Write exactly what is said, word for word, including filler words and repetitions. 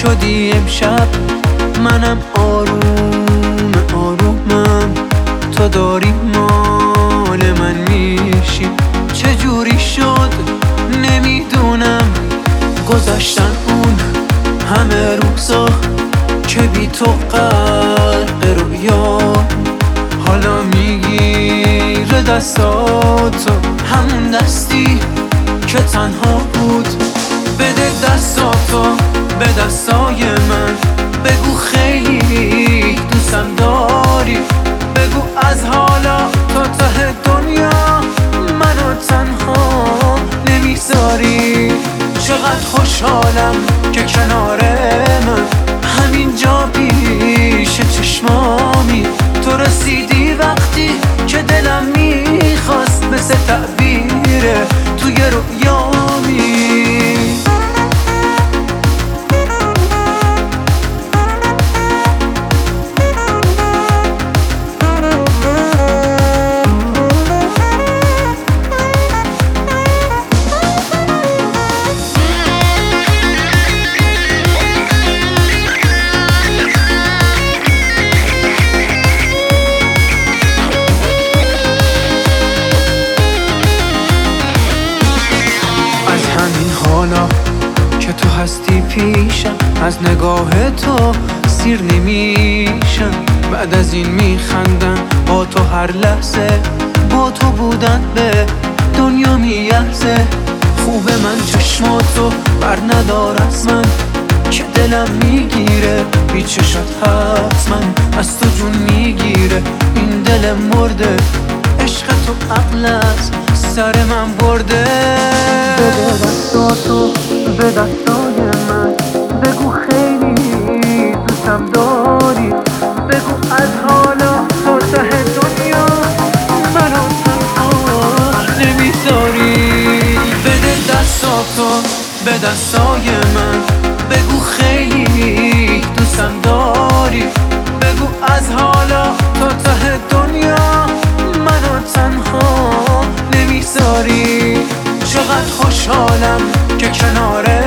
شدی امشب، منم آروم آرومم، تو داری مال من میشی. چجوری شد نمیدونم، گذاشتن اون همه روزا که بی تو غرق رویا. حالا میگیره دستاتو، همون دستی که تنها بود. بده دستاتو به دستای من، بگو خیلی دوستم داری. بگو از حالا تا ته دنیا منو تنها نمیذاری. چقدر خوشحالم که کنار من همینجا پیش چشمامی. تو رسیدی وقتی که دلم میخواست، مثل تعبیره توی رویامی. حالا که تو هستی پیشم، از نگاه تو سیر نمیشم. بعد از این میخندم با تو هر لحظه، با تو بودن به دنیا میارزه. خوبه من چشماتو بر ندار از من، که دلم میگیره بی چشات حتما از تو جون میگیره. این دل مرده عشق تو عقل از سر من برده. بده دستاتو به دستای من، بگو خیلی دوستم داری. بگو از حالا تا ته دنیا منو تنها نمیذاری. بده دستاتو به دستای من، بگو خیلی دوستم داری. بگو از حالا تا ته دنیا منو تنها نمیذاری. چقدر خوشحالم که کنار